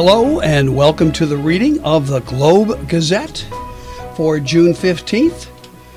Hello and welcome to the reading of the Globe Gazette for June 15th,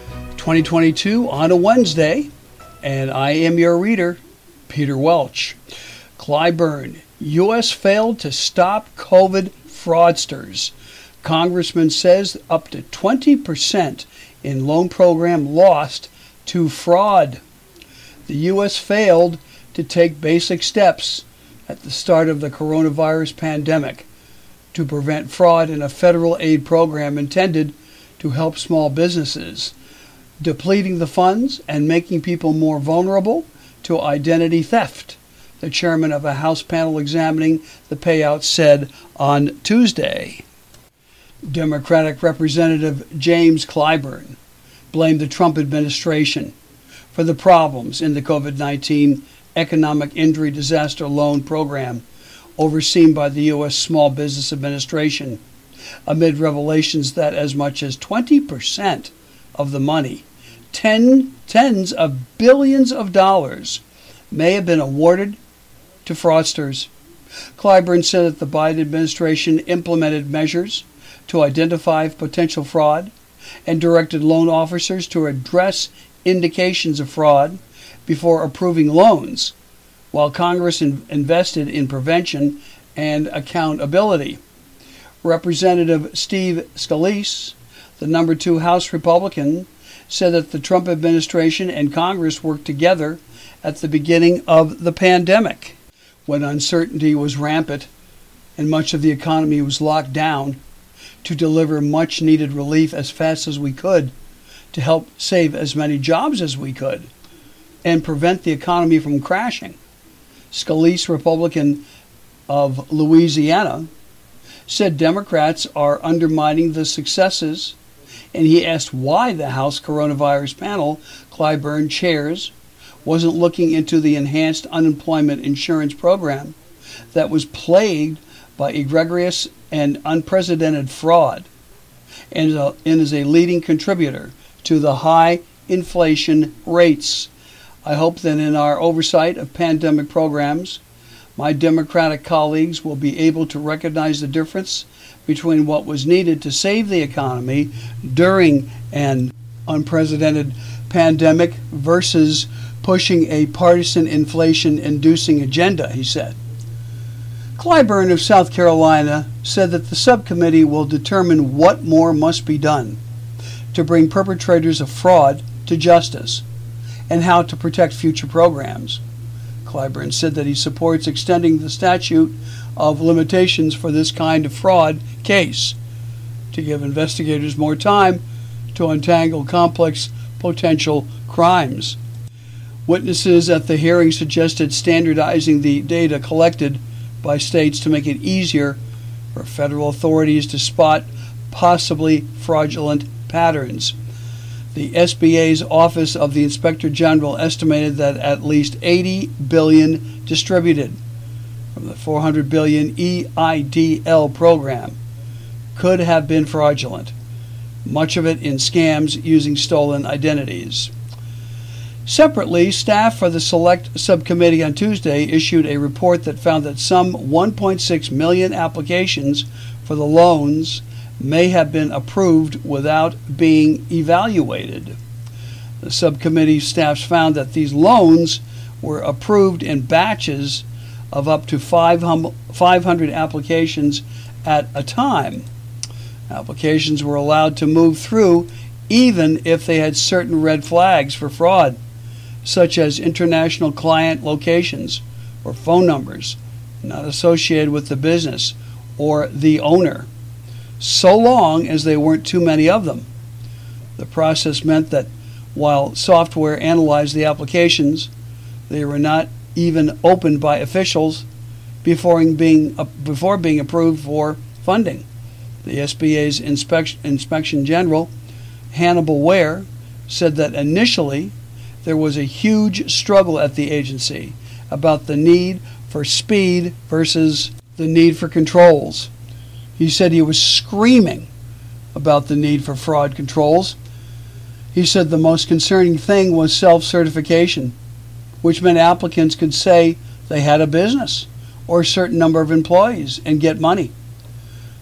2022 on a Wednesday, and I am your reader, Peter Welch. Clyburn, U.S. failed to stop COVID fraudsters. Congressman says up to 20% in loan program lost to fraud. The U.S. failed to take basic steps at the start of the coronavirus pandemic to prevent fraud in a federal aid program intended to help small businesses, depleting the funds and making people more vulnerable to identity theft, the chairman of a House panel examining the payout said on Tuesday. Democratic Representative James Clyburn blamed the Trump administration for the problems in the COVID-19 Economic Injury Disaster Loan Program overseen by the U.S. Small Business Administration, amid revelations that as much as 20% of the money, tens of billions of dollars, may have been awarded to fraudsters. Clyburn said that the Biden administration implemented measures to identify potential fraud and directed loan officers to address indications of fraud before approving loans, while Congress invested in prevention and accountability. Representative Steve Scalise, the number 2 House Republican, said that the Trump administration and Congress worked together at the beginning of the pandemic, when uncertainty was rampant and much of the economy was locked down, to deliver much-needed relief as fast as we could, to help save as many jobs as we could, and prevent the economy from crashing. Scalise, Republican of Louisiana, said Democrats are undermining the successes, and he asked why the House coronavirus panel Clyburn chairs wasn't looking into the enhanced unemployment insurance program that was plagued by egregious and unprecedented fraud and is a leading contributor to the high inflation rates. I hope that in our oversight of pandemic programs, my Democratic colleagues will be able to recognize the difference between what was needed to save the economy during an unprecedented pandemic versus pushing a partisan inflation-inducing agenda, he said. Clyburn of South Carolina said that the subcommittee will determine what more must be done to bring perpetrators of fraud to justice and how to protect future programs. Clyburn said that he supports extending the statute of limitations for this kind of fraud case to give investigators more time to untangle complex potential crimes. Witnesses at the hearing suggested standardizing the data collected by states to make it easier for federal authorities to spot possibly fraudulent patterns. The SBA's Office of the Inspector General estimated that at least $80 billion distributed from the $400 billion EIDL program could have been fraudulent, much of it in scams using stolen identities. Separately, staff for the Select Subcommittee on Tuesday issued a report that found that some 1.6 million applications for the loans may have been approved without being evaluated. The subcommittee staffs found that these loans were approved in batches of up to 500 applications at a time. Applications were allowed to move through even if they had certain red flags for fraud, such as international client locations or phone numbers not associated with the business or the owner, so long as they weren't too many of them. The process meant that while software analyzed the applications, they were not even opened by officials before being approved for funding. The SBA's Inspection General, Hannibal Ware, said that initially there was a huge struggle at the agency about the need for speed versus the need for controls. He said he was screaming about the need for fraud controls. He said the most concerning thing was self-certification, which meant applicants could say they had a business or a certain number of employees and get money.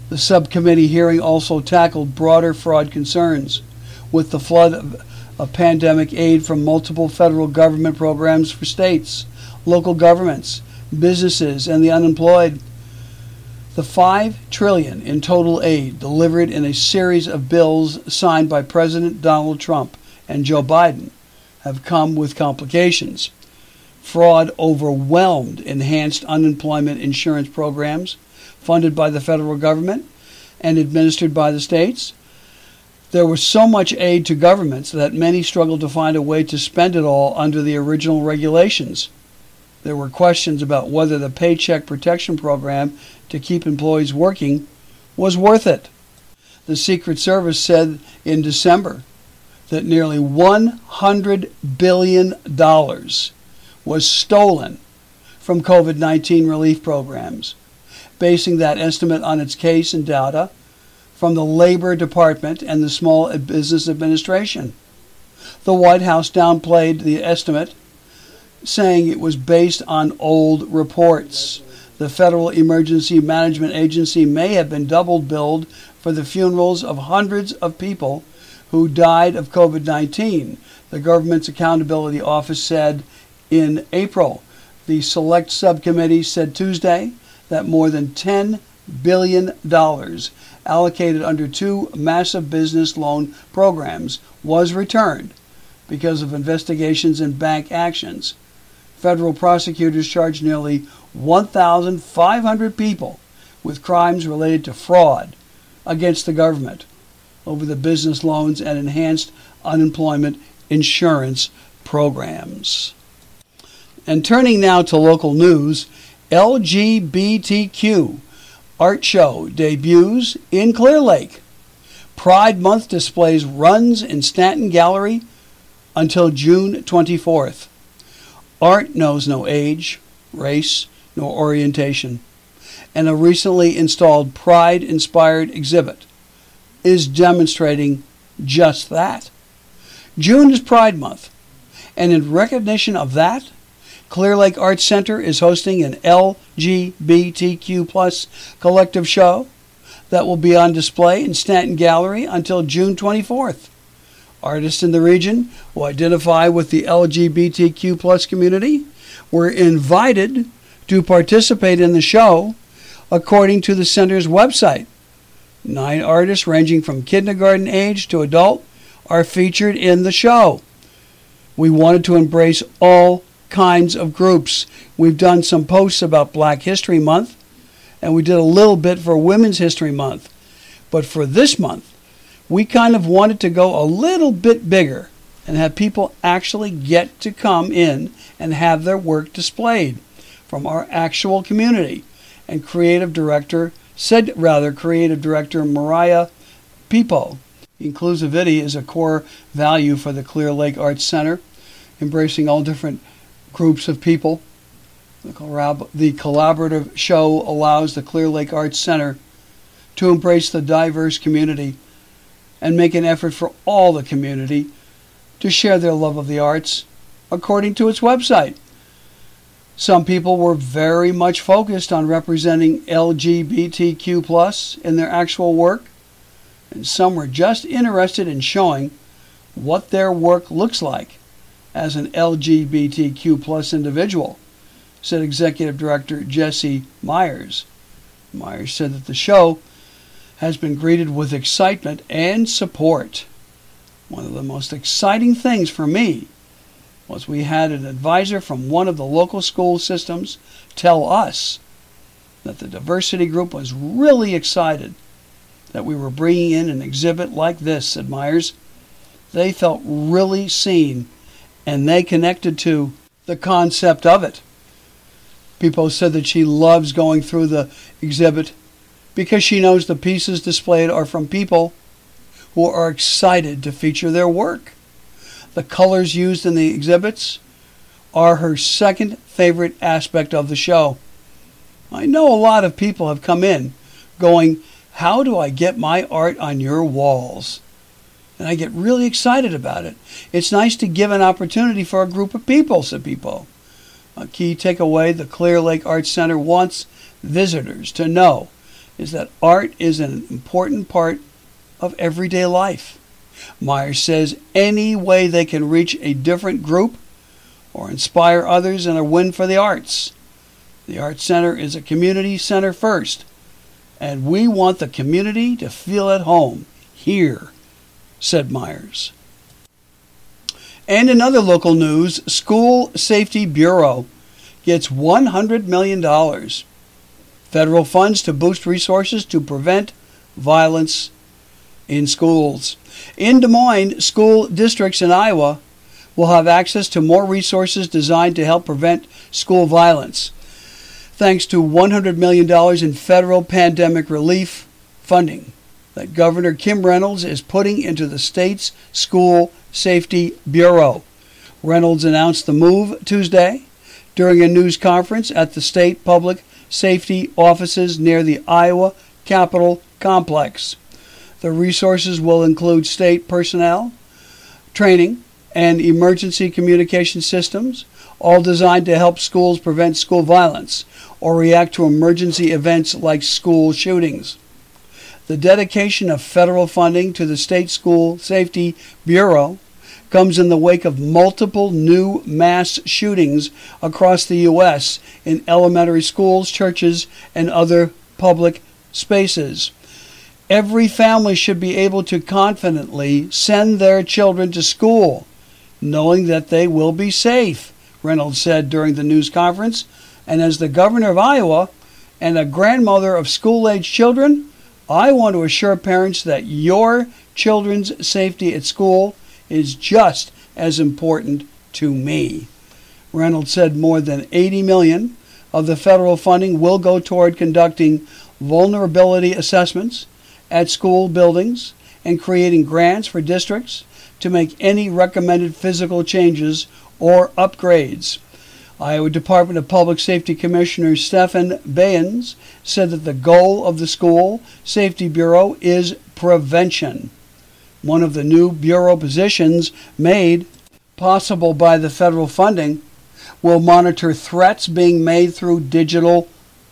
The subcommittee hearing also tackled broader fraud concerns, with the flood of pandemic aid from multiple federal government programs for states, local governments, businesses, and the unemployed. The $5 trillion in total aid delivered in a series of bills signed by President Donald Trump and Joe Biden have come with complications. Fraud overwhelmed enhanced unemployment insurance programs funded by the federal government and administered by the states. There was so much aid to governments that many struggled to find a way to spend it all under the original regulations. There were questions about whether the Paycheck Protection Program to keep employees working was worth it. The Secret Service said in December that nearly $100 billion was stolen from COVID-19 relief programs, basing that estimate on its case and data from the Labor Department and the Small Business Administration. The White House downplayed the estimate, saying it was based on old reports. The Federal Emergency Management Agency may have been double billed for the funerals of hundreds of people who died of COVID-19, the government's accountability office said in April. The Select Subcommittee said Tuesday that more than $10 billion allocated under two massive business loan programs was returned because of investigations and bank actions. Federal prosecutors charged nearly 1,500 people with crimes related to fraud against the government over the business loans and enhanced unemployment insurance programs. And turning now to local news, LGBTQ art show debuts in Clear Lake. Pride Month displays runs in Stanton Gallery until June 24th. Art knows no age, race, nor orientation, and a recently installed Pride-inspired exhibit is demonstrating just that. June is Pride Month, and in recognition of that, Clear Lake Arts Center is hosting an LGBTQ+ collective show that will be on display in Stanton Gallery until June 24th. Artists in the region who identify with the LGBTQ+ community were invited to participate in the show, according to the center's website. 9 artists ranging from kindergarten age to adult are featured in the show. We wanted to embrace all kinds of groups. We've done some posts about Black History Month, and we did a little bit for Women's History Month. But for this month, we kind of wanted to go a little bit bigger and have people actually get to come in and have their work displayed from our actual community. And creative director Mariah Pipo. Inclusivity is a core value for the Clear Lake Arts Center, embracing all different groups of people. The collaborative show allows the Clear Lake Arts Center to embrace the diverse community and make an effort for all the community to share their love of the arts, according to its website. Some people were very much focused on representing LGBTQ+ in their actual work, and some were just interested in showing what their work looks like as an LGBTQ+ individual, said Executive Director Jesse Myers. Myers said that the show has been greeted with excitement and support. One of the most exciting things for me was we had an advisor from one of the local school systems tell us that the diversity group was really excited that we were bringing in an exhibit like this, said Myers. They felt really seen, and they connected to the concept of it. Pipo said that she loves going through the exhibit because she knows the pieces displayed are from people who are excited to feature their work. The colors used in the exhibits are her second favorite aspect of the show. I know a lot of people have come in going, "How do I get my art on your walls?" And I get really excited about it. It's nice to give an opportunity for a group of people, said Pipo. A key takeaway, the Clear Lake Arts Center wants visitors to know is that art is an important part of everyday life. Myers says any way they can reach a different group or inspire others is a win for the arts. The Art Center is a community center first, and we want the community to feel at home here, said Myers. And in other local news, School Safety Bureau gets $100 million. Federal funds to boost resources to prevent violence in schools. In Des Moines, school districts in Iowa will have access to more resources designed to help prevent school violence, thanks to $100 million in federal pandemic relief funding that Governor Kim Reynolds is putting into the state's School Safety Bureau. Reynolds announced the move Tuesday during a news conference at the state public safety offices near the Iowa Capitol complex. The resources will include state personnel, training, and emergency communication systems, all designed to help schools prevent school violence or react to emergency events like school shootings. The dedication of federal funding to the State School Safety Bureau comes in the wake of multiple new mass shootings across the U.S. in elementary schools, churches, and other public spaces. Every family should be able to confidently send their children to school, knowing that they will be safe, Reynolds said during the news conference. And as the governor of Iowa and a grandmother of school-age children, I want to assure parents that your children's safety at school is just as important to me. Reynolds said more than $80 million of the federal funding will go toward conducting vulnerability assessments at school buildings and creating grants for districts to make any recommended physical changes or upgrades. Iowa Department of Public Safety Commissioner Stephen Bayens said that the goal of the School Safety Bureau is prevention. One of the new bureau positions made possible by the federal funding will monitor threats being made through digital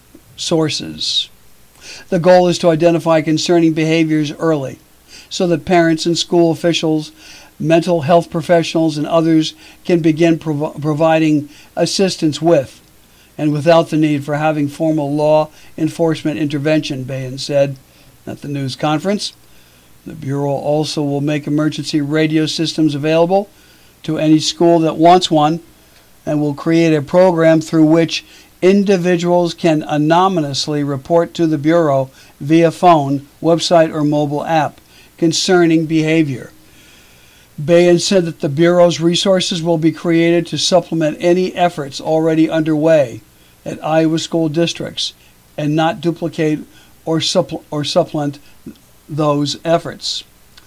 sources. The goal is to identify concerning behaviors early so that parents and school officials, mental health professionals, and others can begin providing assistance with and without the need for having formal law enforcement intervention, Bayens said at the news conference. The Bureau also will make emergency radio systems available to any school that wants one and will create a program through which individuals can anonymously report to the Bureau via phone, website, or mobile app concerning behavior. Bayens said that the Bureau's resources will be created to supplement any efforts already underway at Iowa school districts and not duplicate or supplement those efforts.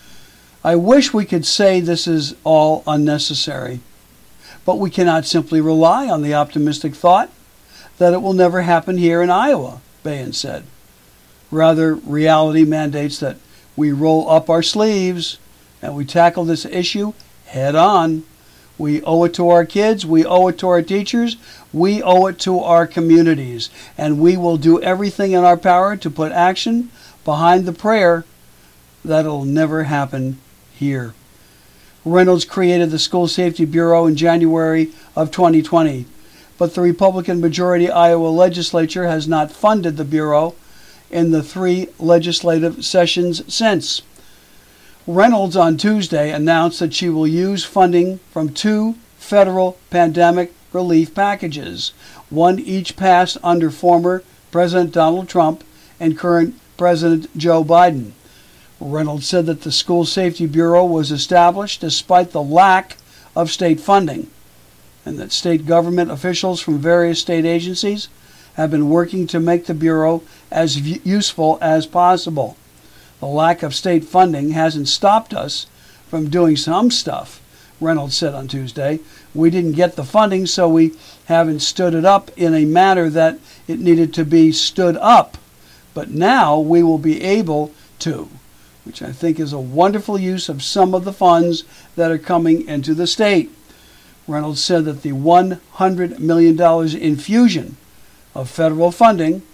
I wish we could say this is all unnecessary, but we cannot simply rely on the optimistic thought that it will never happen here in Iowa, Bayens said. Rather, reality mandates that we roll up our sleeves and we tackle this issue head on. We owe it to our kids, we owe it to our teachers, we owe it to our communities, and we will do everything in our power to put action behind the prayer that it'll never happen here. Reynolds created the School Safety Bureau in January of 2020, but the Republican majority Iowa legislature has not funded the Bureau in the 3 legislative sessions since. Reynolds on Tuesday announced that she will use funding from 2 federal pandemic relief packages, one each passed under former President Donald Trump and current President Joe Biden. Reynolds said that the School Safety Bureau was established despite the lack of state funding, and that state government officials from various state agencies have been working to make the Bureau as useful as possible. The lack of state funding hasn't stopped us from doing some stuff, Reynolds said on Tuesday. We didn't get the funding, so we haven't stood it up in a manner that it needed to be stood up. But now we will be able to, which I think is a wonderful use of some of the funds that are coming into the state. Reynolds said that the $100 million infusion of federal funding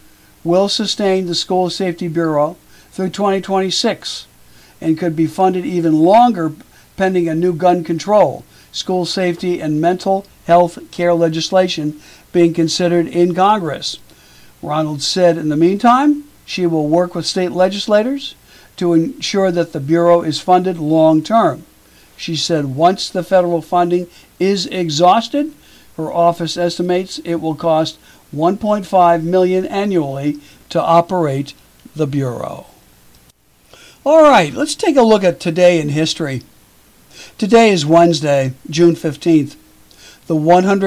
will sustain the School Safety Bureau through 2026 and could be funded even longer pending a new gun control, school safety, and mental health care legislation being considered in Congress. Ronald said in the meantime, she will work with state legislators to ensure that the Bureau is funded long term. She said once the federal funding is exhausted, her office estimates it will cost $1.5 million annually to operate the Bureau. All right, let's take a look at today in history. Today is Wednesday, June 15th, the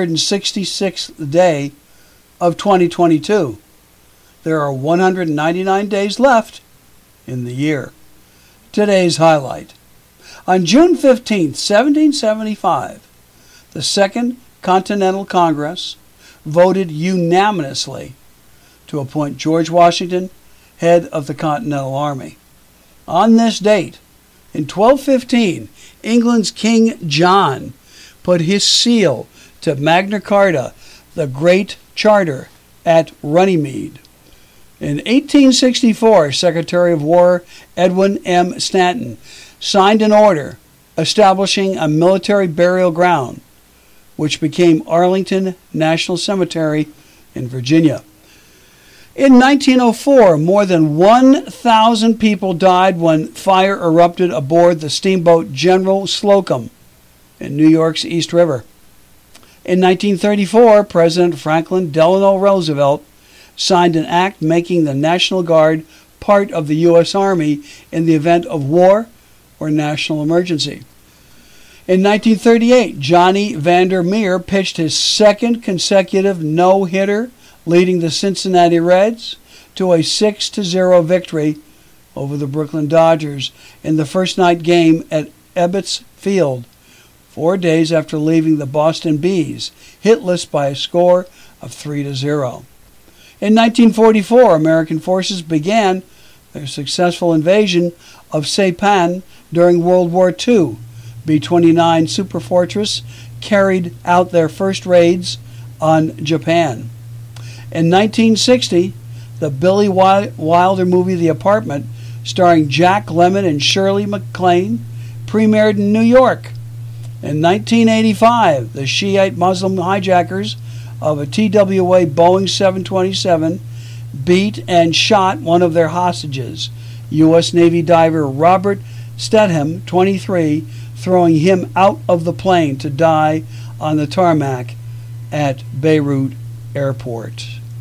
166th day of 2022. There are 199 days left in the year. Today's highlight. On June 15th, 1775, the Second Continental Congress voted unanimously to appoint George Washington head of the Continental Army. On this date, in 1215, England's King John put his seal to Magna Carta, the Great Charter, at Runnymede. In 1864, Secretary of War Edwin M. Stanton signed an order establishing a military burial ground, which became Arlington National Cemetery in Virginia. In 1904, more than 1,000 people died when fire erupted aboard the steamboat General Slocum in New York's East River. In 1934, President Franklin Delano Roosevelt signed an act making the National Guard part of the U.S. Army in the event of war or national emergency. In 1938, Johnny Vander Meer pitched his second consecutive no-hitter, leading the Cincinnati Reds to a 6-0 victory over the Brooklyn Dodgers in the first night game at Ebbets Field, 4 days after leaving the Boston Bees hitless by a score of 3-0. In 1944, American forces began their successful invasion of Saipan during World War II. B-29 Superfortress carried out their first raids on Japan. In 1960, the Billy Wilder movie The Apartment, starring Jack Lemmon and Shirley MacLaine, premiered in New York. In 1985, the Shiite Muslim hijackers of a TWA Boeing 727 beat and shot one of their hostages, U.S. Navy diver Robert Stedham, 23, throwing him out of the plane to die on the tarmac at Beirut Airport.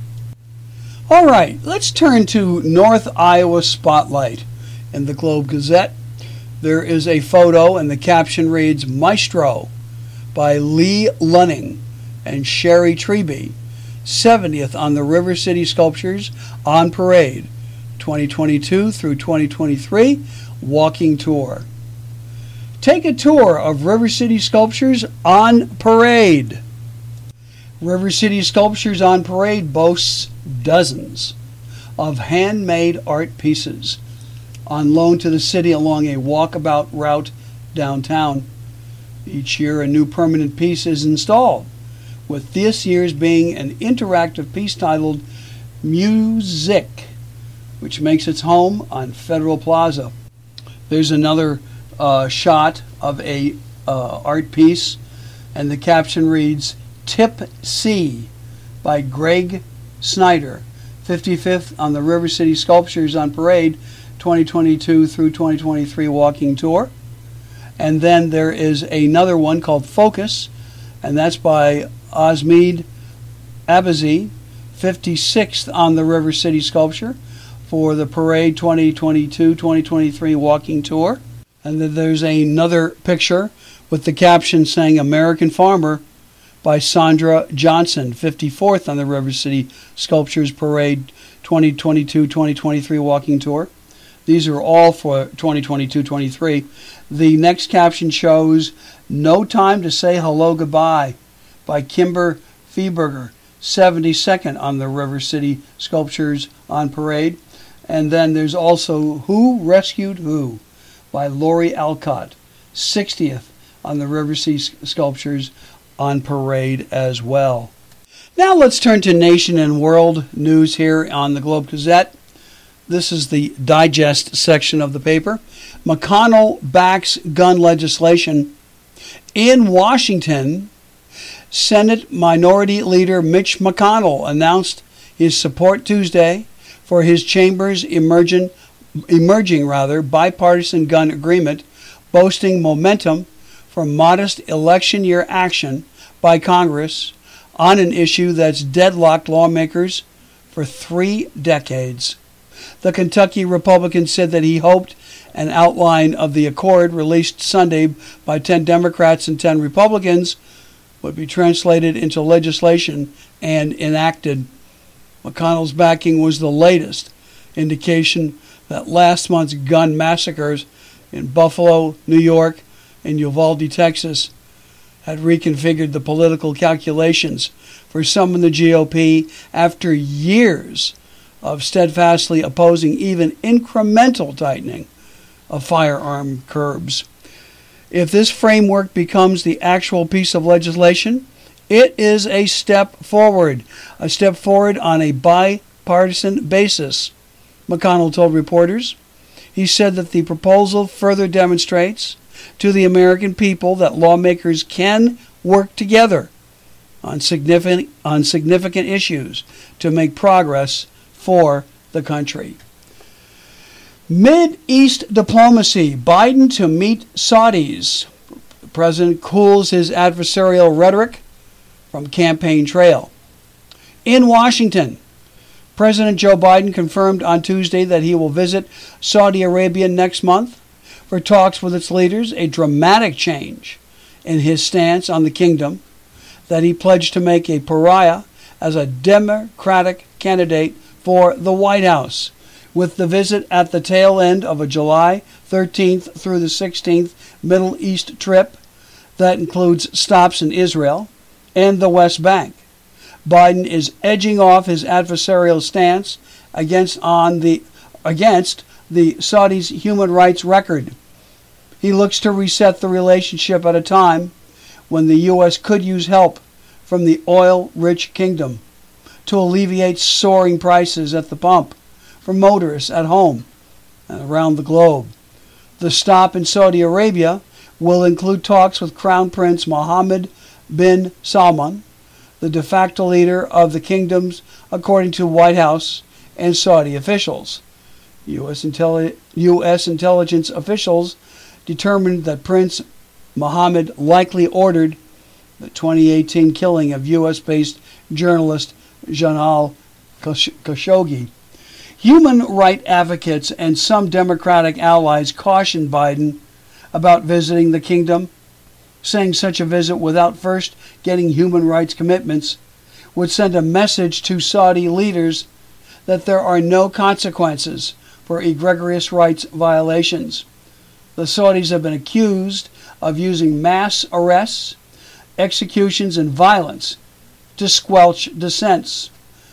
All right, let's turn to North Iowa Spotlight. In the Globe Gazette, there is a photo and the caption reads, Maestro by Lee Lunning and Sherry Treby, 70th on the River City Sculptures on Parade, 2022 through 2023 walking tour. Take a tour of River City Sculptures on Parade. River City Sculptures on Parade boasts dozens of handmade art pieces on loan to the city along a walkabout route downtown. Each year a new permanent piece is installed, with this year's being an interactive piece titled Music, which makes its home on Federal Plaza. There's another shot of a art piece, and the caption reads, Tip C by Greg Snyder, 55th on the River City Sculptures on Parade, 2022 through 2023 walking tour. And then there is another one called Focus, and that's by Osmeed Abazi, 56th on the River City Sculpture for the Parade 2022-2023 walking tour. And then there's another picture with the caption saying American Farmer by Sandra Johnson, 54th on the River City Sculptures Parade 2022-2023 walking tour. These are all for 2022-23. The next caption shows No Time to Say Hello Goodbye by Kimber Feeberger, 72nd on the River City Sculptures on Parade. And then there's also Who Rescued Who by Lori Alcott, 60th on the River City Sculptures on Parade as well. Now let's turn to nation and world news here on the Globe Gazette. This is the digest section of the paper. McConnell backs gun legislation. In Washington, Senate Minority Leader Mitch McConnell announced his support Tuesday for his chamber's emerging bipartisan gun agreement, boasting momentum for modest election year action by Congress on an issue that's deadlocked lawmakers for 3 decades. The Kentucky Republican said that he hoped an outline of the accord released Sunday by 10 Democrats and 10 Republicans would be translated into legislation and enacted. McConnell's backing was the latest indication that last month's gun massacres in Buffalo, New York, and Uvalde, Texas, had reconfigured the political calculations for some in the GOP after years of steadfastly opposing even incremental tightening of firearm curbs. If this framework becomes the actual piece of legislation, it is a step forward on a bipartisan basis, McConnell told reporters. He said that the proposal further demonstrates to the American people that lawmakers can work together on significant issues to make progress for the country. Mid-East diplomacy. Biden to meet Saudis. The president cools his adversarial rhetoric from campaign trail. In Washington, President Joe Biden confirmed on Tuesday that he will visit Saudi Arabia next month for talks with its leaders, a dramatic change in his stance on the kingdom that he pledged to make a pariah as a Democratic candidate for the White House, with the visit at the tail end of a July 13th through the 16th Middle East trip that includes stops in Israel and the West Bank. Biden is edging off his adversarial stance against the Saudis' human rights record. He looks to reset the relationship at a time when the U.S. could use help from the oil-rich kingdom to alleviate soaring prices at the pump for motorists at home and around the globe. The stop in Saudi Arabia will include talks with Crown Prince Mohammed bin Salman, the de facto leader of the kingdoms, according to White House and Saudi officials. U.S. intelligence officials determined that Prince Mohammed likely ordered the 2018 killing of U.S.-based journalist Jamal Khashoggi. Human rights advocates and some Democratic allies cautioned Biden about visiting the kingdom, saying such a visit without first getting human rights commitments would send a message to Saudi leaders that there are no consequences for egregious rights violations. The Saudis have been accused of using mass arrests, executions, and violence to squelch dissent.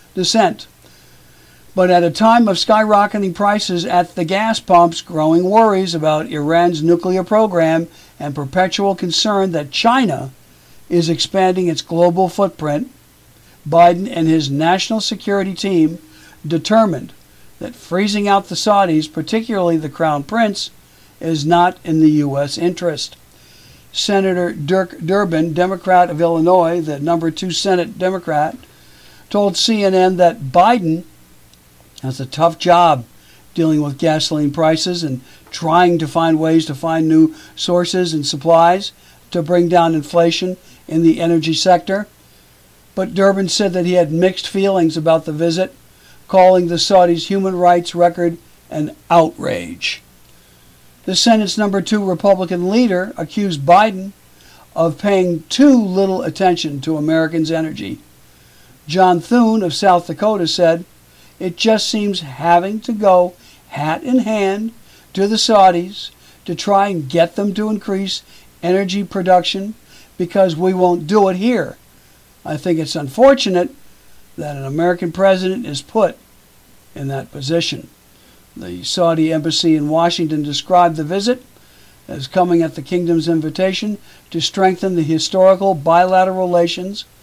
But at a time of skyrocketing prices at the gas pumps, growing worries about Iran's nuclear program, and perpetual concern that China is expanding its global footprint, Biden and his national security team determined that freezing out the Saudis, particularly the Crown Prince, is not in the U.S. interest. Senator Dirk Durbin, Democrat of Illinois, the number 2 Senate Democrat, told CNN that Biden has a tough job dealing with gasoline prices and trying to find ways to find new sources and supplies to bring down inflation in the energy sector. But Durbin said that he had mixed feelings about the visit, calling the Saudis' human rights record an outrage. The Senate's number 2 Republican leader accused Biden of paying too little attention to Americans' energy. John Thune of South Dakota said, "It just seems having to go hat in hand to the Saudis to try and get them to increase energy production because we won't do it here. I think it's unfortunate that an American president is put in that position." The Saudi embassy in Washington described the visit as coming at the kingdom's invitation to strengthen the historical bilateral relations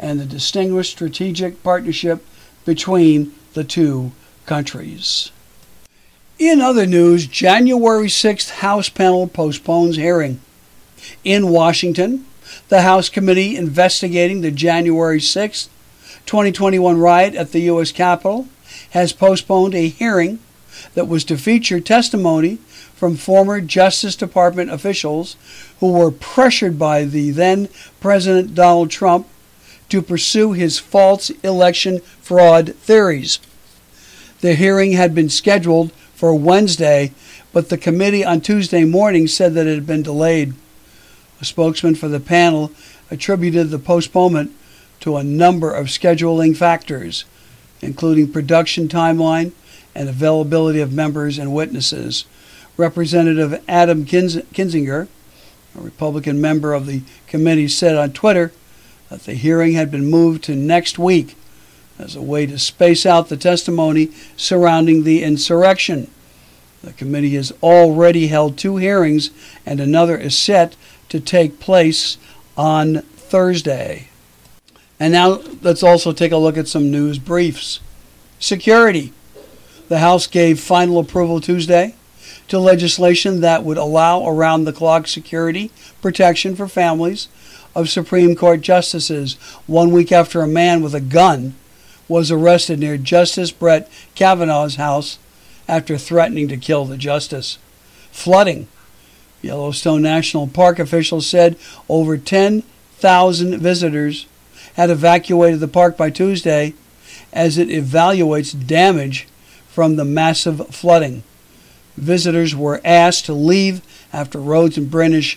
and the distinguished strategic partnership between the two countries. In other news, January 6th House panel postpones hearing. In Washington, the House committee investigating the January 6th, 2021 riot at the U.S. Capitol has postponed a hearing that was to feature testimony from former Justice Department officials who were pressured by the then President Donald Trump to pursue his false election fraud theories. The hearing had been scheduled for Wednesday, but the committee on Tuesday morning said that it had been delayed. A spokesman for the panel attributed the postponement to a number of scheduling factors, including production timeline and availability of members and witnesses. Representative Adam Kinzinger, a Republican member of the committee, said on Twitter that the hearing had been moved to next week as a way to space out the testimony surrounding the insurrection. The committee has already held 2 hearings, and another is set to take place on Thursday. And now let's also take a look at some news briefs. Security. The House gave final approval Tuesday to legislation that would allow around-the-clock security protection for families of Supreme Court justices 1 week after a man with a gun was arrested near Justice Brett Kavanaugh's house after threatening to kill the justice. Flooding. Yellowstone National Park officials said over 10,000 visitors had evacuated the park by Tuesday as it evaluates damage from the massive flooding. Visitors were asked to leave after roads and bridges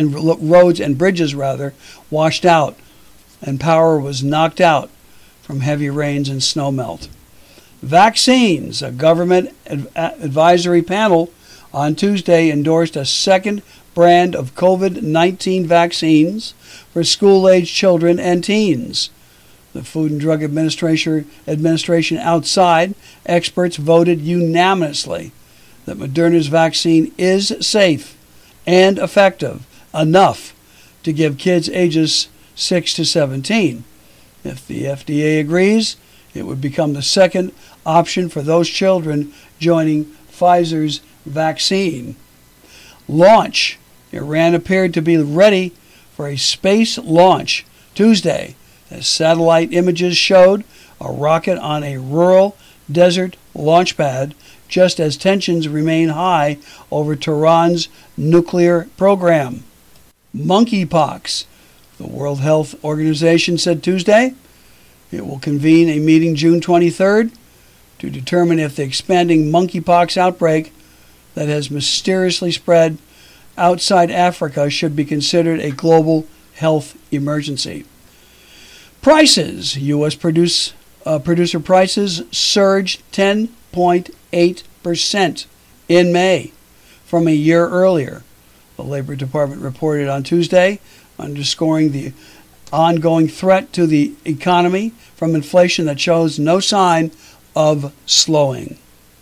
washed out and power was knocked out from heavy rains and snowmelt. Vaccines. A government advisory panel on Tuesday endorsed a second brand of COVID-19 vaccines for school-aged children and teens. The Food and Drug Administration outside experts voted unanimously that Moderna's vaccine is safe and effective enough to give kids ages 6 to 17. If the FDA agrees, it would become the second option for those children joining Pfizer's vaccine. Launch. Iran appeared to be ready for a space launch Tuesday as satellite images showed a rocket on a rural desert launch pad just as tensions remain high over Tehran's nuclear program. Monkeypox. The World Health Organization said Tuesday it will convene a meeting June 23rd to determine if the expanding monkeypox outbreak that has mysteriously spread outside Africa should be considered a global health emergency. Prices. U.S. producer prices surged 10.8% in May from a year earlier, the Labor Department reported on Tuesday, underscoring the ongoing threat to the economy from inflation that shows no sign of slowing.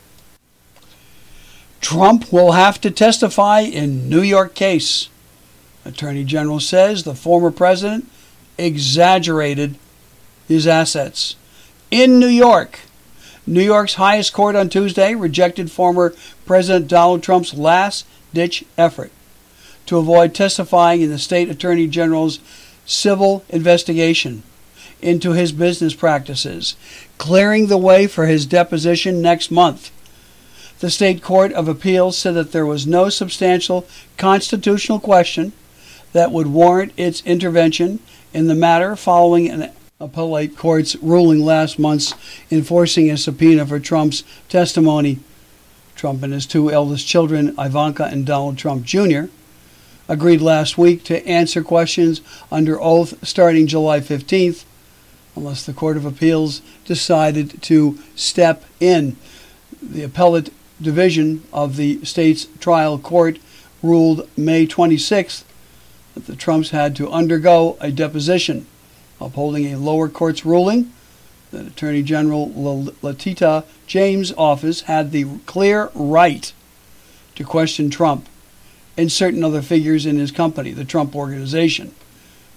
Trump will have to testify in New York case. Attorney General says the former president exaggerated his assets. In New York's highest court on Tuesday rejected former President Donald Trump's last-ditch effort to avoid testifying in the state attorney general's civil investigation into his business practices, clearing the way for his deposition next month. The State Court of Appeals said that there was no substantial constitutional question that would warrant its intervention in the matter following an appellate court's ruling last month enforcing a subpoena for Trump's testimony. Trump and his 2 eldest children, Ivanka and Donald Trump Jr., agreed last week to answer questions under oath starting July 15th, unless the Court of Appeals decided to step in. The appellate division of the state's trial court ruled May 26th that the Trumps had to undergo a deposition, upholding a lower court's ruling that Attorney General Letitia James' office had the clear right to question Trump and certain other figures in his company, the Trump Organization.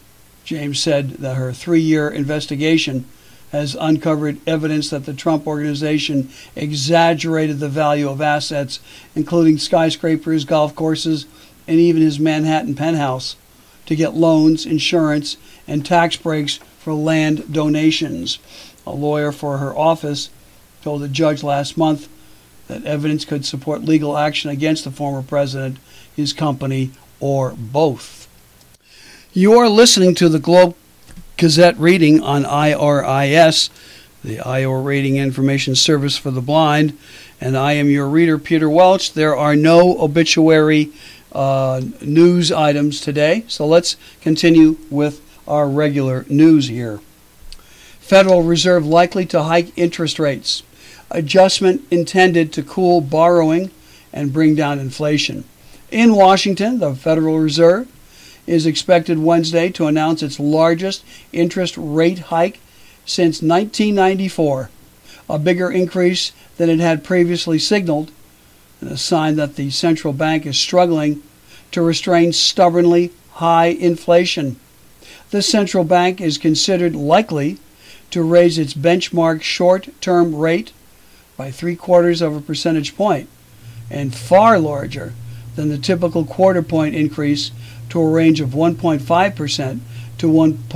James said that her 3-year investigation has uncovered evidence that the Trump Organization exaggerated the value of assets, including skyscrapers, golf courses, and even his Manhattan penthouse, to get loans, insurance, and tax breaks for land donations. A lawyer for her office told a judge last month that evidence could support legal action against the former president, his company, or both. You are listening to the Globe Gazette reading on IRIS, the Iowa Rating Information Service for the Blind, and I am your reader, Peter Welch. There are no obituary news items today, so let's continue with our regular news here. Federal Reserve likely to hike interest rates. Adjustment intended to cool borrowing and bring down inflation. In Washington, the Federal Reserve is expected Wednesday to announce its largest interest rate hike since 1994, a bigger increase than it had previously signaled, and a sign that the central bank is struggling to restrain stubbornly high inflation. The central bank is considered likely to raise its benchmark short-term rate by 0.75 of a percentage point, and far larger than the typical quarter-point increase to a range of 1.5% to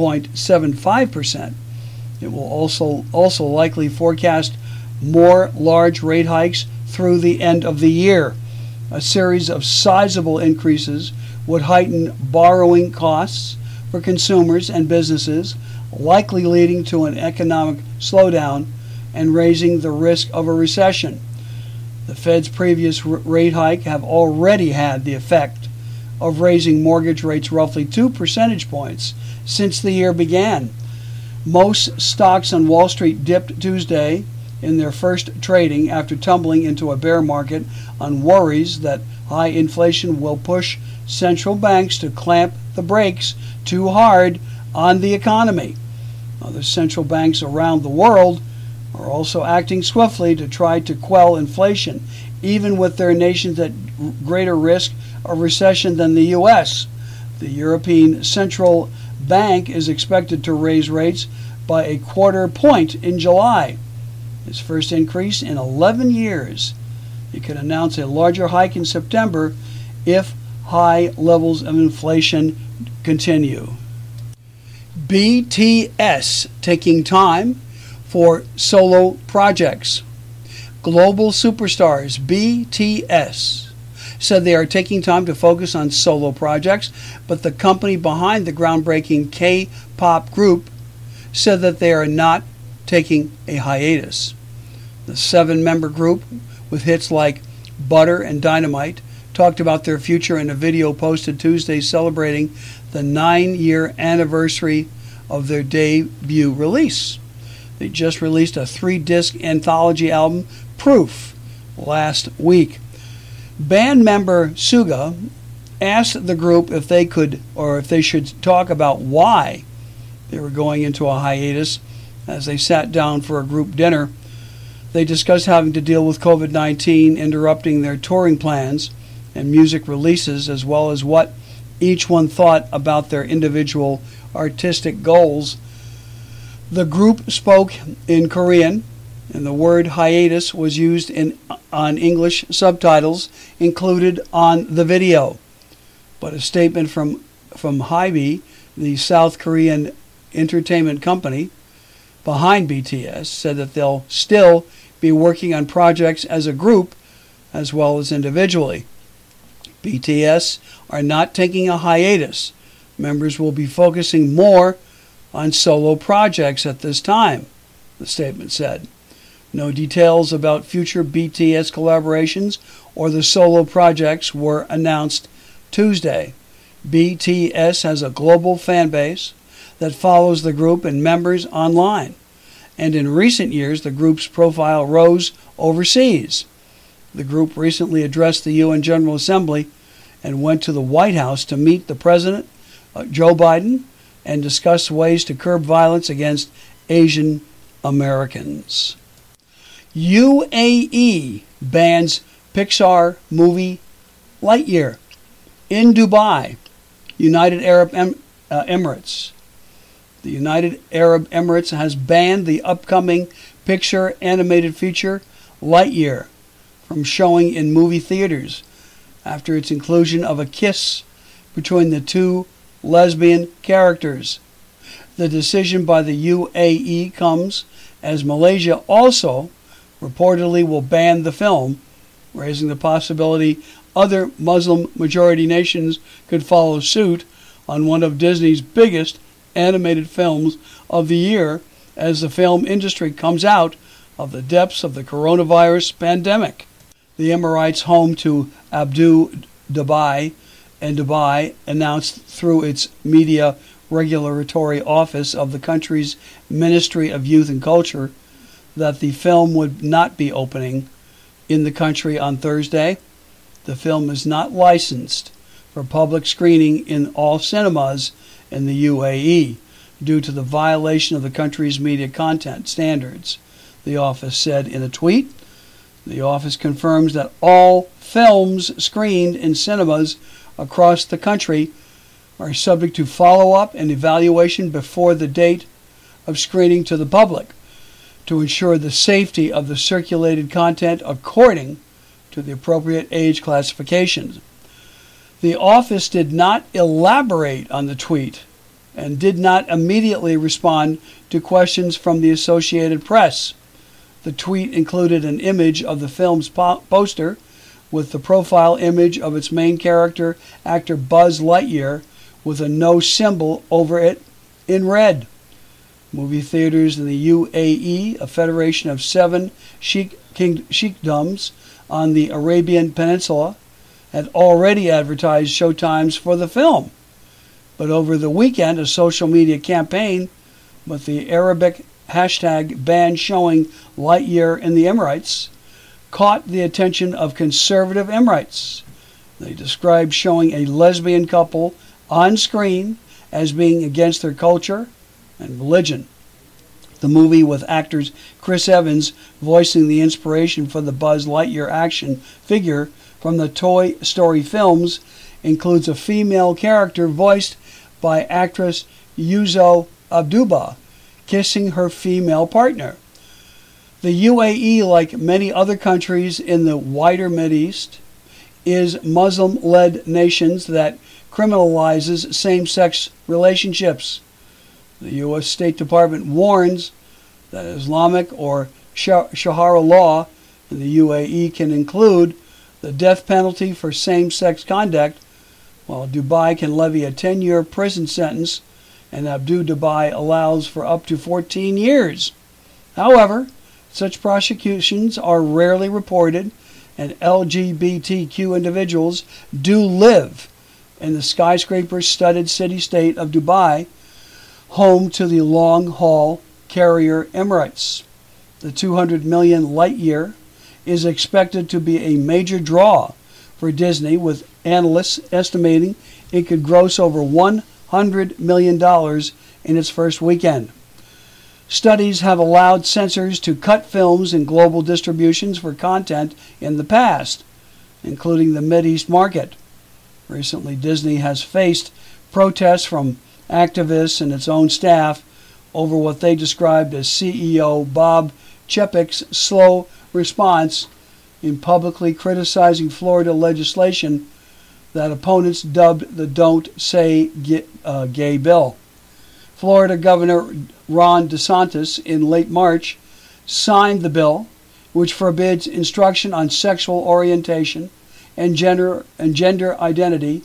1.75%. It will also likely forecast more large rate hikes through the end of the year. A series of sizable increases would heighten borrowing costs for consumers and businesses, likely leading to an economic slowdown and raising the risk of a recession. The Fed's previous rate hike have already had the effect of raising mortgage rates roughly 2 percentage points since the year began. Most stocks on Wall Street dipped Tuesday in their first trading after tumbling into a bear market on worries that high inflation will push central banks to clamp the brakes too hard on the economy. Other central banks around the world are also acting swiftly to try to quell inflation, even with their nations at greater risk of recession than the U.S. The European Central Bank is expected to raise rates by a quarter point in July, its first increase in 11 years. It could announce a larger hike in September if high levels of inflation continue. BTS taking time for solo projects. Global superstars BTS said they are taking time to focus on solo projects, but the company behind the groundbreaking K-pop group said that they are not taking a hiatus. The 7-member group, with hits like Butter and Dynamite, talked about their future in a video posted Tuesday celebrating the 9-year anniversary of their debut release. They just released a 3-disc anthology album, Proof, last week. Band member Suga asked the group if they could or if they should talk about why they were going into a hiatus as they sat down for a group dinner. They discussed having to deal with COVID-19 interrupting their touring plans and music releases, as well as what each one thought about their individual artistic goals. The group spoke in Korean, and the word hiatus was used on English subtitles included on the video. But a statement from Hybe, the South Korean entertainment company behind BTS, said that they'll still be working on projects as a group as well as individually. BTS are not taking a hiatus. Members will be focusing more on solo projects at this time, the statement said. No details about future BTS collaborations or the solo projects were announced Tuesday. BTS has a global fan base that follows the group and members online, and in recent years the group's profile rose overseas. The group recently addressed the UN General Assembly and went to the White House to meet the President, Joe Biden, and discuss ways to curb violence against Asian Americans. UAE bans Pixar movie Lightyear in Dubai, United Arab Emirates. The United Arab Emirates has banned the upcoming Pixar animated feature Lightyear from showing in movie theaters after its inclusion of a kiss between the two lesbian characters. The decision by the UAE comes as Malaysia also reportedly will ban the film, raising the possibility other Muslim-majority nations could follow suit on one of Disney's biggest animated films of the year as the film industry comes out of the depths of the coronavirus pandemic. The Emirates, home to Abu Dhabi and Dubai, announced through its media regulatory office of the country's Ministry of Youth and Culture that the film would not be opening in the country on Thursday. The film is not licensed for public screening in all cinemas in the UAE due to the violation of the country's media content standards, the office said in a tweet. The office confirms that all films screened in cinemas across the country are subject to follow-up and evaluation before the date of screening to the public to ensure the safety of the circulated content according to the appropriate age classifications. The office did not elaborate on the tweet and did not immediately respond to questions from the Associated Press. The tweet included an image of the film's poster with the profile image of its main character, actor Buzz Lightyear, with a no symbol over it in red. Movie theaters in the UAE, a federation of 7 sheikdoms on the Arabian Peninsula, had already advertised showtimes for the film. But over the weekend, a social media campaign with the Arabic hashtag ban showing Lightyear in the Emirates caught the attention of conservative Emirates. They described showing a lesbian couple on screen as being against their culture and religion. The movie, with actors Chris Evans voicing the inspiration for the Buzz Lightyear action figure from the Toy Story films, includes a female character voiced by actress Yuzo Abduba kissing her female partner. The UAE, like many other countries in the wider Mideast, is Muslim-led nations that criminalizes same-sex relationships. The U.S. State Department warns that Islamic or Sharia law in the UAE can include the death penalty for same-sex conduct, while Dubai can levy a 10-year prison sentence, and Abu Dhabi allows for up to 14 years. However, such prosecutions are rarely reported, and LGBTQ individuals do live in the skyscraper-studded city-state of Dubai, home to the long-haul carrier Emirates. The 200 million Lightyear is expected to be a major draw for Disney, with analysts estimating it could gross over $100 million in its first weekend. Studies have allowed censors to cut films in global distributions for content in the past, including the Mideast market. Recently, Disney has faced protests from activists and its own staff over what they described as CEO Bob Chapek's slow response in publicly criticizing Florida legislation that opponents dubbed the Don't Say Gay bill. Florida Governor Ron DeSantis, in late March, signed the bill, which forbids instruction on sexual orientation and gender identity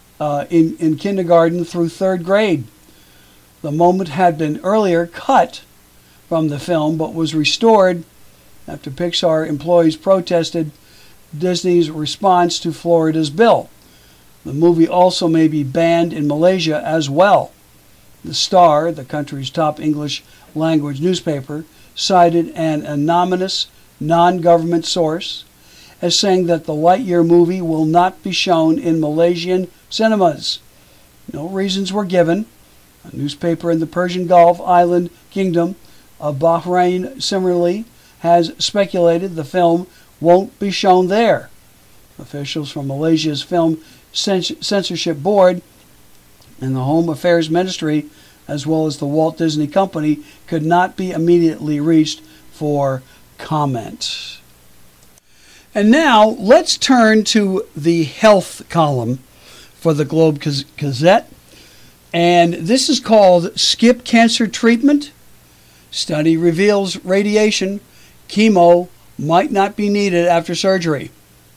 in kindergarten through third grade. The moment had been earlier cut from the film, but was restored after Pixar employees protested Disney's response to Florida's bill. The movie also may be banned in Malaysia as well. The Star, the country's top English-language newspaper, cited an anonymous, non-government source as saying that the Lightyear movie will not be shown in Malaysian cinemas. No reasons were given. A newspaper in the Persian Gulf island kingdom of Bahrain similarly has speculated the film won't be shown there. Officials from Malaysia's Film Censorship Board and the Home Affairs Ministry as well as the Walt Disney Company, could not be immediately reached for comment. And now let's turn to the health column for the Globe Gazette. And this is called Skip Cancer Treatment. Study reveals radiation, chemo might not be needed after surgery.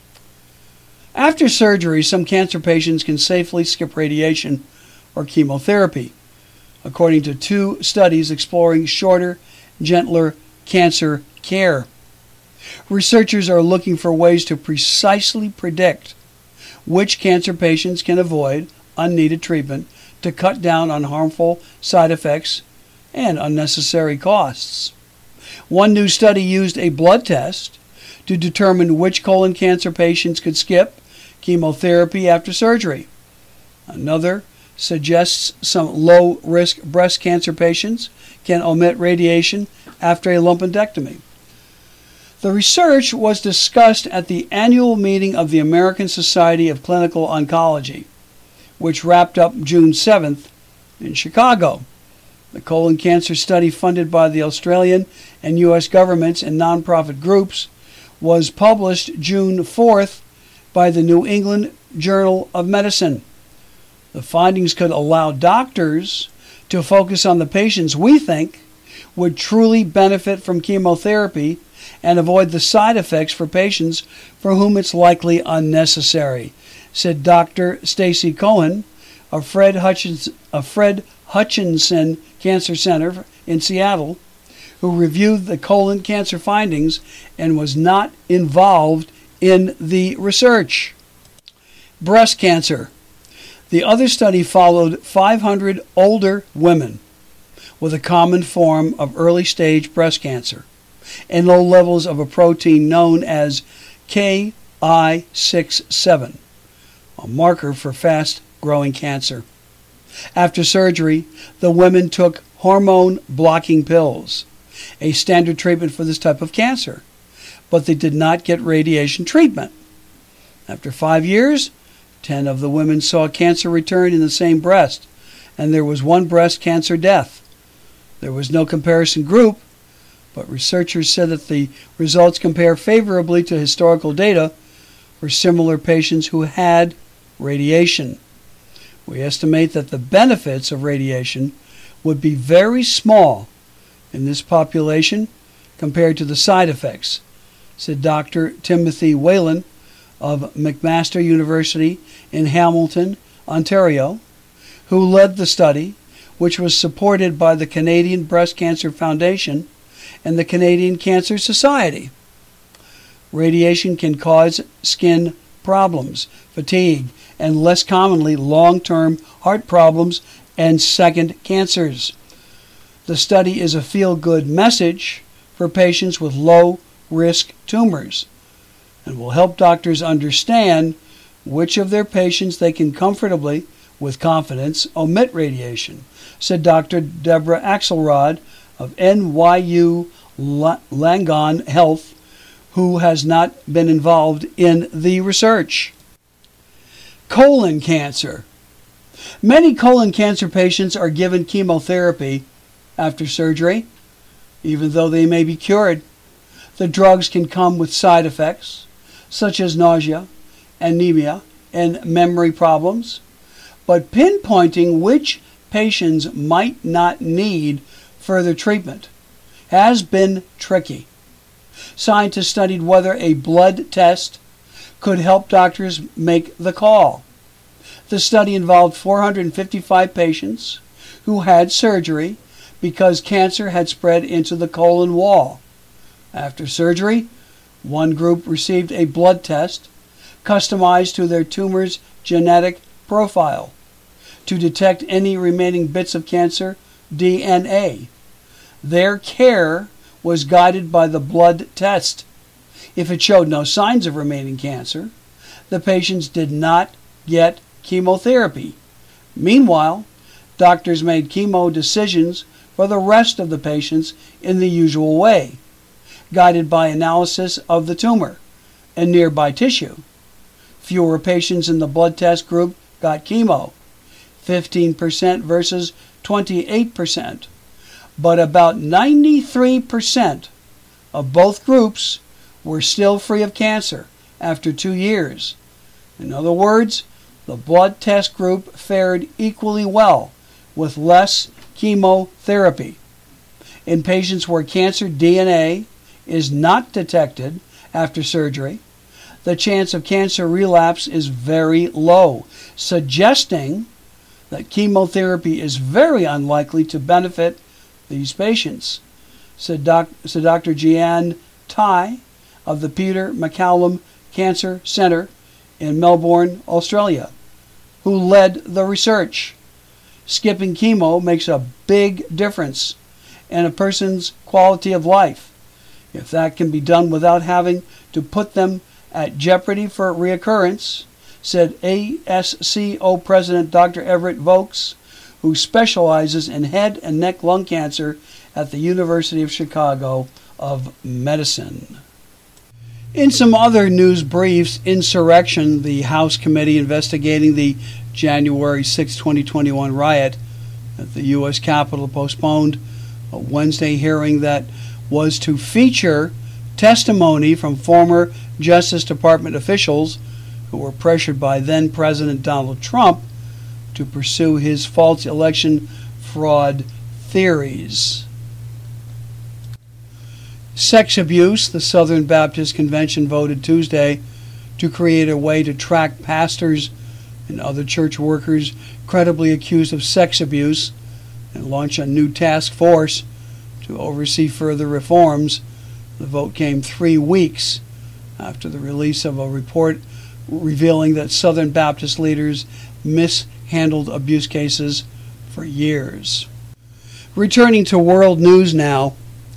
After surgery, some cancer patients can safely skip radiation or chemotherapy, according to 2 studies exploring shorter, gentler cancer care. Researchers are looking for ways to precisely predict which cancer patients can avoid unneeded treatment to cut down on harmful side effects and unnecessary costs. One new study used a blood test to determine which colon cancer patients could skip chemotherapy after surgery. Another suggests some low-risk breast cancer patients can omit radiation after a lumpectomy. The research was discussed at the annual meeting of the American Society of Clinical Oncology, which wrapped up June 7th in Chicago. The colon cancer study, funded by the Australian and U.S. governments and nonprofit groups, was published June 4th by the New England Journal of Medicine. The findings could allow doctors to focus on the patients we think would truly benefit from chemotherapy and avoid the side effects for patients for whom it's likely unnecessary, said Dr. Stacy Cohen of Fred Hutchinson Cancer Center in Seattle, who reviewed the colon cancer findings and was not involved in the research. Breast cancer. The other study followed 500 older women with a common form of early-stage breast cancer and low levels of a protein known as Ki67, a marker for fast-growing cancer. After surgery, the women took hormone-blocking pills, a standard treatment for this type of cancer, but they did not get radiation treatment. After 5 years, 10 of the women saw cancer return in the same breast, and there was 1 breast cancer death. There was no comparison group, but researchers said that the results compare favorably to historical data for similar patients who had radiation. We estimate that the benefits of radiation would be very small in this population compared to the side effects, said Dr. Timothy Whalen of McMaster University in Hamilton, Ontario, who led the study, which was supported by the Canadian Breast Cancer Foundation and the Canadian Cancer Society. Radiation can cause skin problems, fatigue, and less commonly long-term heart problems and second cancers. The study is a feel-good message for patients with low-risk tumors and will help doctors understand which of their patients they can comfortably, with confidence, omit radiation, said Dr. Deborah Axelrod of NYU Langone Health, who has not been involved in the research. Colon cancer. Many colon cancer patients are given chemotherapy after surgery, even though they may be cured. The drugs can come with side effects, such as nausea, anemia, and memory problems, but pinpointing which patients might not need further treatment has been tricky. Scientists studied whether a blood test could help doctors make the call. The study involved 455 patients who had surgery because cancer had spread into the colon wall. After surgery, one group received a blood test customized to their tumor's genetic profile to detect any remaining bits of cancer DNA. Their care was guided by the blood test. If it showed no signs of remaining cancer, the patients did not get chemotherapy. Meanwhile, doctors made chemo decisions for the rest of the patients in the usual way, guided by analysis of the tumor and nearby tissue. Fewer patients in the blood test group got chemo. 15% versus 28%. But about 93% of both groups were still free of cancer after 2 years. In other words, the blood test group fared equally well with less chemotherapy. In patients where cancer DNA is not detected after surgery, the chance of cancer relapse is very low, suggesting that chemotherapy is very unlikely to benefit these patients, said Dr. Jeanne Tai of the Peter MacCallum Cancer Centre in Melbourne, Australia, who led the research. Skipping chemo makes a big difference in a person's quality of life. If that can be done without having to put them at jeopardy for reoccurrence, said ASCO President Dr. Everett Vokes, who specializes in head and neck lung cancer at the University of Chicago of Medicine. In some other news briefs, Insurrection, the House committee investigating the January 6, 2021 riot at the U.S. Capitol, postponed a Wednesday hearing that was to feature testimony from former Justice Department officials who were pressured by then-President Donald Trump to pursue his false election fraud theories. Sex abuse. The Southern Baptist Convention voted Tuesday to create a way to track pastors and other church workers credibly accused of sex abuse and launch a new task force to oversee further reforms. The vote came 3 weeks after the release of a report revealing that Southern Baptist leaders mishandled abuse cases for years. Returning to world news now,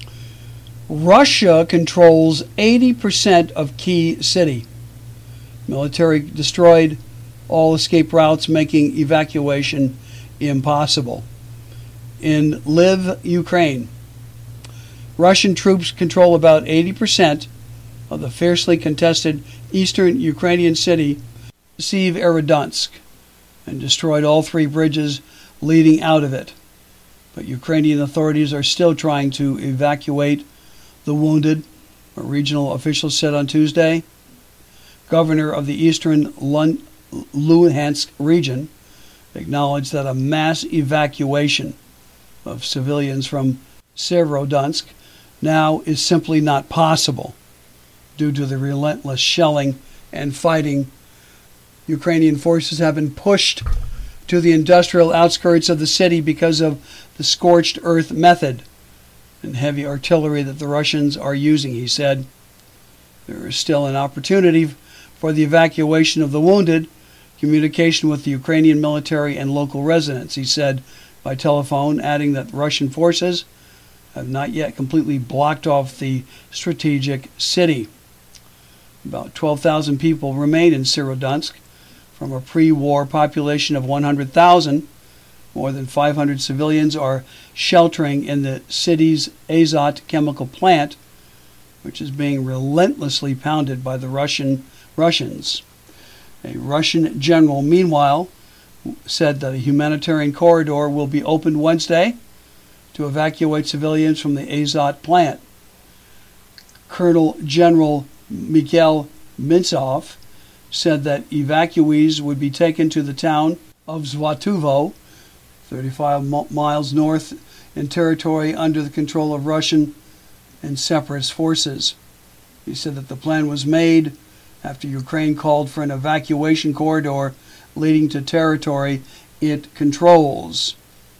Russia controls 80% of Kyiv city. Military destroyed all escape routes, making evacuation impossible. In Lviv, Ukraine, Russian troops control about 80% of the fiercely contested eastern Ukrainian city, Severodonetsk, and destroyed all 3 bridges leading out of it. But Ukrainian authorities are still trying to evacuate the wounded, a regional official said on Tuesday. Governor of the eastern Luhansk region acknowledged that a mass evacuation of civilians from Severodonetsk now is simply not possible due to the relentless shelling and fighting. Ukrainian forces have been pushed to the industrial outskirts of the city because of the scorched earth method and heavy artillery that the Russians are using, he said. There is still an opportunity for the evacuation of the wounded, communication with the Ukrainian military and local residents, he said by telephone, adding that Russian forces have not yet completely blocked off the strategic city. About 12,000 people remain in Severodonetsk from a pre-war population of 100,000. More than 500 civilians are sheltering in the city's Azot chemical plant, which is being relentlessly pounded by the Russians. A Russian general, meanwhile, said that a humanitarian corridor will be opened Wednesday to evacuate civilians from the Azot plant. Colonel General Mikhail Mintsov said that evacuees would be taken to the town of Zvatovo, 35 miles north in territory under the control of Russian and separatist forces. He said that the plan was made after Ukraine called for an evacuation corridor leading to territory it controls.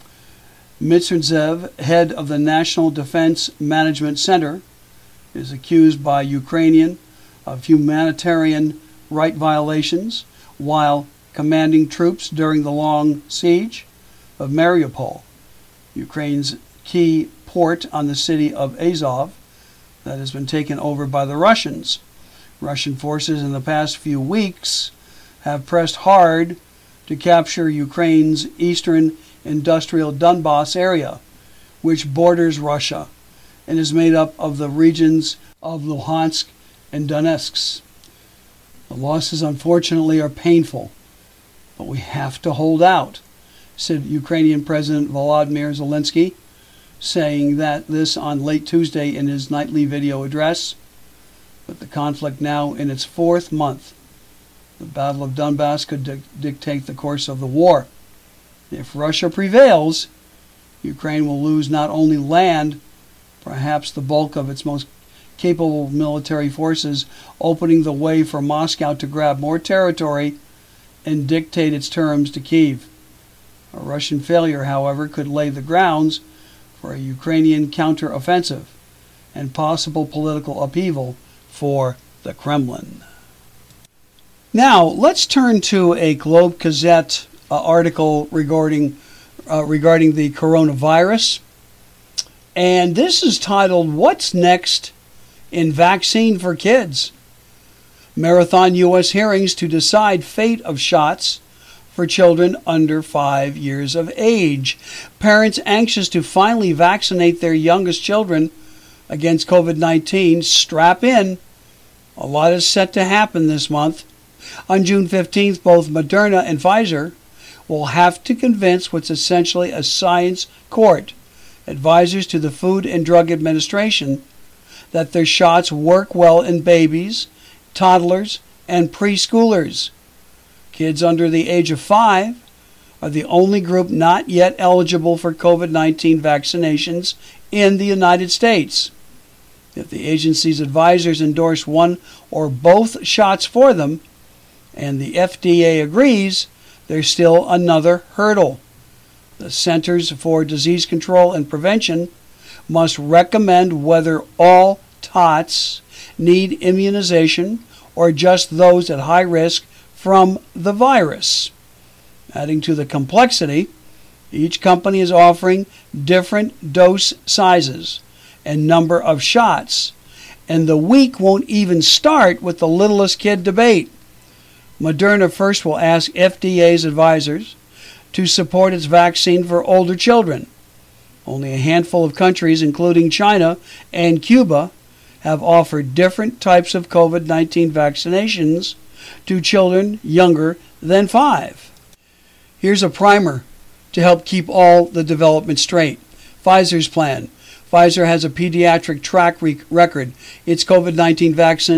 Mitsintsev, head of the National Defense Management Center, is accused by Ukrainian of humanitarian right violations while commanding troops during the long siege of Mariupol, Ukraine's key port on the city of Azov that has been taken over by the Russians. Russian forces in the past few weeks have pressed hard to capture Ukraine's eastern industrial Donbas area, which borders Russia and is made up of the regions of Luhansk and Donetsk. The losses, unfortunately, are painful, but we have to hold out said Ukrainian President Volodymyr Zelensky, saying that this on late Tuesday in his nightly video address. With the conflict now in its fourth month, the Battle of Donbass could dictate the course of the war. If Russia prevails, Ukraine will lose not only land, perhaps the bulk of its most capable military forces, opening the way for Moscow to grab more territory and dictate its terms to Kyiv. A Russian failure, however, could lay the grounds for a Ukrainian counteroffensive and possible political upheaval for the Kremlin. Now, let's turn to a Globe Gazette article regarding the coronavirus. And this is titled, "What's Next in Vaccine for Kids?" Marathon U.S. hearings to decide fate of shots for children under 5 years of age. Parents anxious to finally vaccinate their youngest children against COVID-19 strap in. A lot is set to happen this month. On June 15th, both Moderna and Pfizer will have to convince what's essentially a science court, advisors to the Food and Drug Administration, that their shots work well in babies, toddlers, and preschoolers. Kids under the age of 5 are the only group not yet eligible for COVID-19 vaccinations in the United States. If the agency's advisors endorse one or both shots for them, and the FDA agrees, there's still another hurdle. The Centers for Disease Control and Prevention must recommend whether all tots need immunization or just those at high risk from the virus. Adding to the complexity, each company is offering different dose sizes and number of shots, and the week won't even start with the littlest kid debate. Moderna first will ask FDA's advisors to support its vaccine for older children. Only a handful of countries, including China and Cuba, have offered different types of COVID-19 vaccinations to children younger than 5. Here's a primer to help keep all the development straight. Pfizer's plan. Pfizer has a pediatric track record. Its COVID-19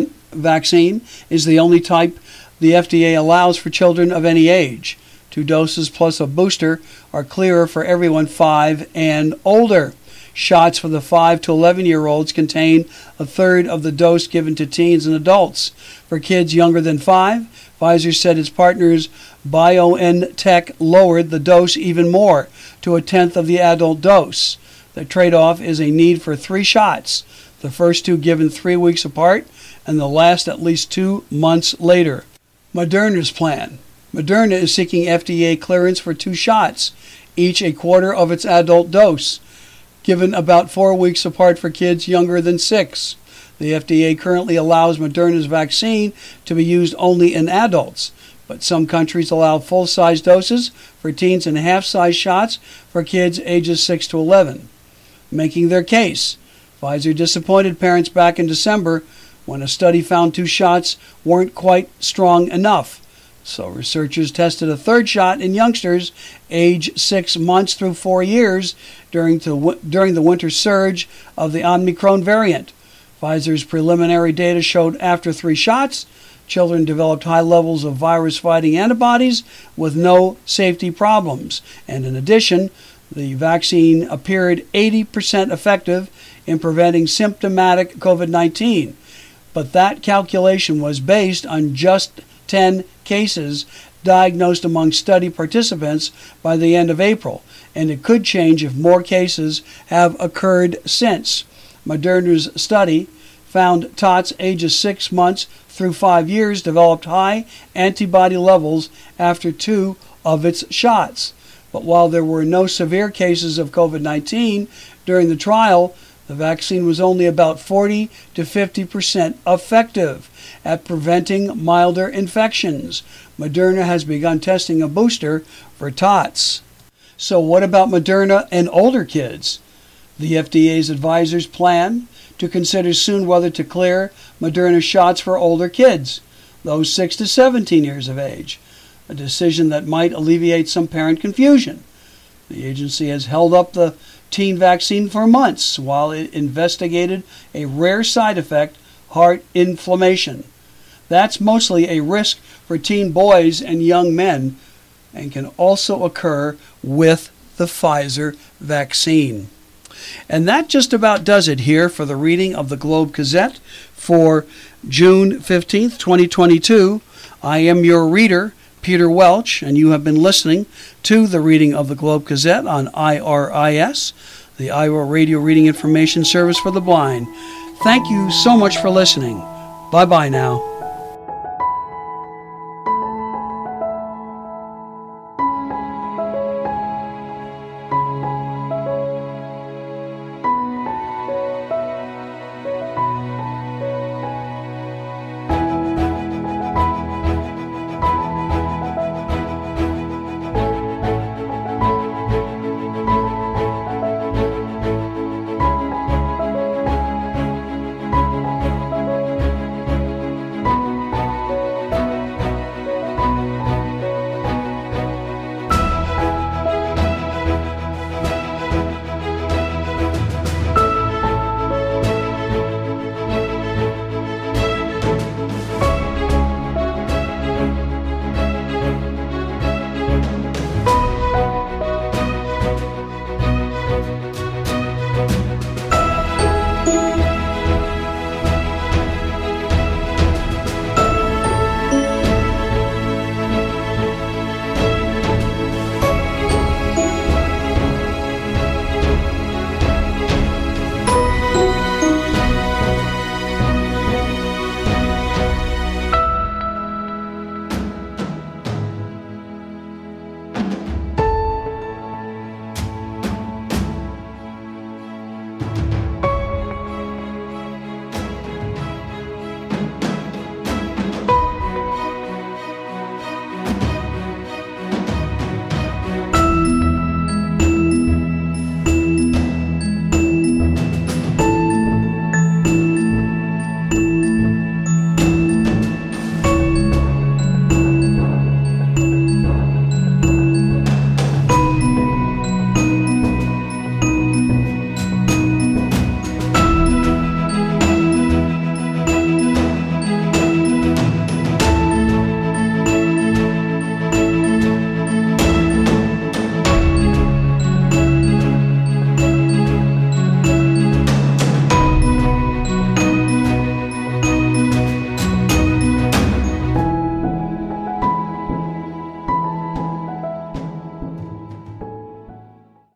vaccine is the only type the FDA allows for children of any age. 2 doses plus a booster are clearer for everyone 5 and older. Shots for the 5 to 11-year-olds contain a third of the dose given to teens and adults. For kids younger than 5, Pfizer said its partners BioNTech lowered the dose even more to a tenth of the adult dose. The trade-off is a need for 3 shots, the first 2 given 3 weeks apart and the last at least 2 months later. Moderna's plan. Moderna is seeking FDA clearance for 2 shots, each a quarter of its adult dose, given about 4 weeks apart for kids younger than 6. The FDA currently allows Moderna's vaccine to be used only in adults, but some countries allow full-size doses for teens and half-size shots for kids ages 6 to 11. Making their case, Pfizer disappointed parents back in December when a study found 2 shots weren't quite strong enough. So researchers tested a 3rd shot in youngsters age 6 months through 4 years during the winter surge of the Omicron variant. Pfizer's preliminary data showed after 3 shots, children developed high levels of virus-fighting antibodies with no safety problems. And in addition, the vaccine appeared 80% effective in preventing symptomatic COVID-19. But that calculation was based on just 10 cases diagnosed among study participants by the end of April, and it could change if more cases have occurred since. Moderna's study found tots ages 6 months through 5 years developed high antibody levels after 2 of its shots. But while there were no severe cases of COVID-19 during the trial, the vaccine was only about 40 to 50% effective at preventing milder infections. Moderna has begun testing a booster for tots. So what about Moderna and older kids? The FDA's advisors plan to consider soon whether to clear Moderna shots for older kids, those 6 to 17 years of age, a decision that might alleviate some parent confusion. The agency has held up the teen vaccine for months while it investigated a rare side effect, heart inflammation. That's mostly a risk for teen boys and young men and can also occur with the Pfizer vaccine. And that just about does it here for the reading of the Globe Gazette for June 15th, 2022. I am your reader, Peter Welch, and you have been listening to the reading of the Globe Gazette on IRIS, the Iowa Radio Reading Information Service for the Blind. Thank you so much for listening. Bye-bye now.